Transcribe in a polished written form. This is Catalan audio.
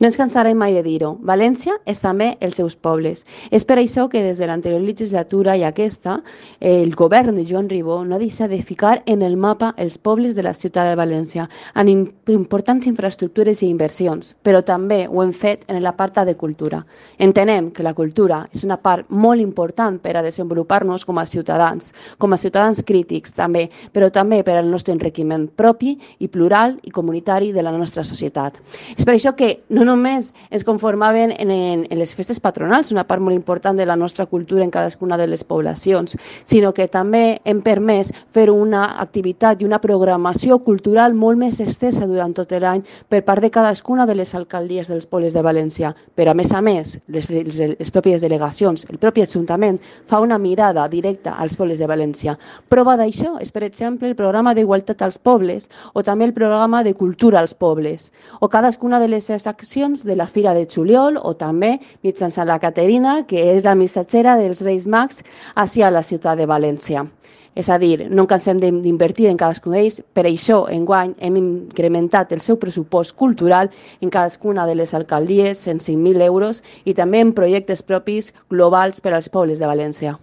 No ens cansarem mai de dir-ho. València és també els seus pobles. És per això que des de l'anterior legislatura i aquesta, el govern de Joan Ribó no ha deixat de ficar en el mapa els pobles de la ciutat de València en importants infraestructures i inversions, però també ho hem fet en l'apartat de cultura. Entenem que la cultura és una part molt important per a desenvolupar-nos com a ciutadans crítics també, però també per al nostre enriquiment propi i plural i comunitari de la nostra societat. És per això que no només es conformaven en les festes patronals, una part molt important de la nostra cultura en cadascuna de les poblacions, sinó que també hem permès fer una activitat i una programació cultural molt més extensa durant tot l'any per part de cadascuna de les alcaldies dels pobles de València. Però, a més, les pròpies delegacions, el propi Ajuntament, fa una mirada directa als pobles de València. Prova d'això és, per exemple, el programa d'Igualtat als Pobles o també el programa de Cultura als Pobles, o cadascuna de les accions de la Fira de Juliol o també mitjançant la Caterina, que és la missatgera dels Reis Mags hacia la ciutat de València. És a dir, no ens cansem d'invertir en cadascun d'ells, per això enguany hem incrementat el seu pressupost cultural en cadascuna de les alcaldies en 5.000 euros i també en projectes propis globals per als pobles de València.